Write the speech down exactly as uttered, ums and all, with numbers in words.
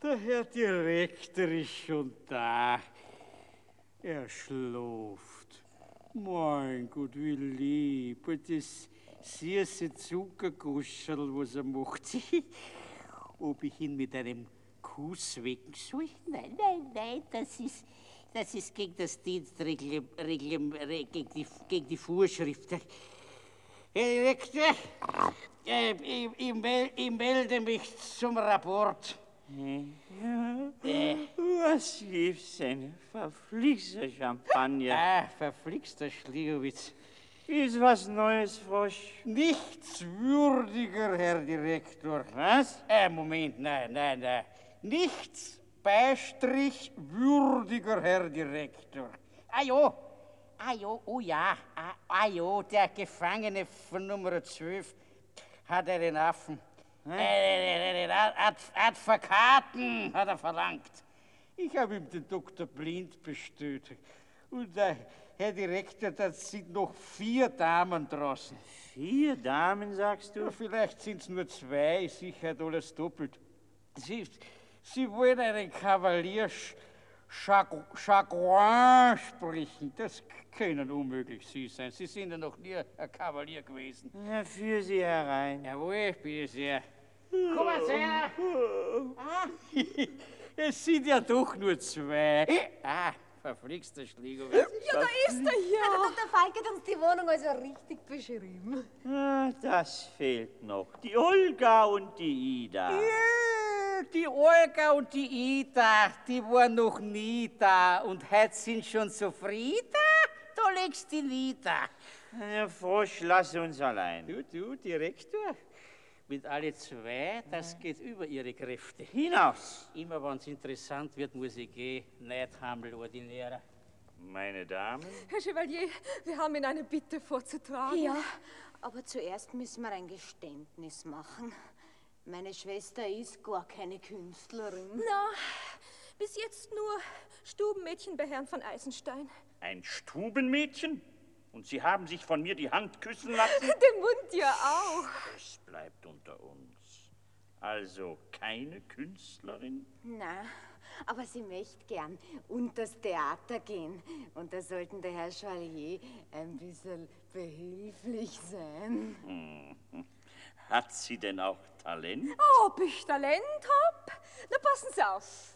Der Herr Direktor ist schon da. Er schläft. Mein Gott, wie lieb. Das süße Zuckerguschel, was er macht. Ob ich ihn mit einem Kuss wecken soll? Nein, nein, nein, das ist, das ist gegen das Dienstreglement, gegen die, gegen die Vorschrift. Herr Direktor, äh, ich, ich, mel, ich melde mich zum Rapport. Ja, Äh. was gibt's denn? Verflixter Champagner. Ah, verflixter Schliowitz. Ist was Neues, Frosch? Nichtswürdiger, Herr Direktor. Was? Äh, Moment, nein, nein, nein. Nichts Beistrich würdiger, Herr Direktor. Ah jo, ah jo, oh ja, ah, ah jo, der Gefangene von Nummer zwölf hat einen Affen. Äh, einen Ad Advokaten hat er verlangt. Ich habe ihm den Doktor Blind bestellt. Und der Herr Direktor, da sind noch vier Damen draußen. Vier Damen, sagst du? Ja, vielleicht sind es nur zwei, sicher alles doppelt. Sie, Sie wollen einen Kavalier Chagrin sprechen. Das können unmöglich Sie sein. Sie sind ja noch nie ein Kavalier gewesen. Na, führ sie herein. Jawohl, bitte sehr. Komm mal her! Ah, es sind ja doch nur zwei. Ah, verflixter Schläger. Ja, da ist er ja. Der Doktor Falk hat uns die Wohnung also richtig beschrieben. Ah, das fehlt noch. Die Olga und die Ida. Ja, die Olga und die Ida, die waren noch nie da. Und heute sind schon zufrieden. Du legst die nieder. Herr Frosch, lass uns allein. Du, du, Direktor. Mit alle zwei, das geht über ihre Kräfte. Hinaus! Immer wenn es interessant wird, muss ich gehen. Nicht Hammel, Ordinärer. Meine Damen? Herr Chevalier, wir haben Ihnen eine Bitte vorzutragen. Ja, aber zuerst müssen wir ein Geständnis machen. Meine Schwester ist gar keine Künstlerin. Na, bis jetzt nur Stubenmädchen bei Herrn von Eisenstein. Ein Stubenmädchen? Und Sie haben sich von mir die Hand küssen lassen? Den Mund ja auch. Es bleibt unter uns. Also keine Künstlerin? Na, aber sie möchte gern unters Theater gehen. Und da sollten der Herr Chevalier ein bisschen behilflich sein. Hm. Hat sie denn auch Talent? Ob ich Talent hab? Na, passen Sie auf.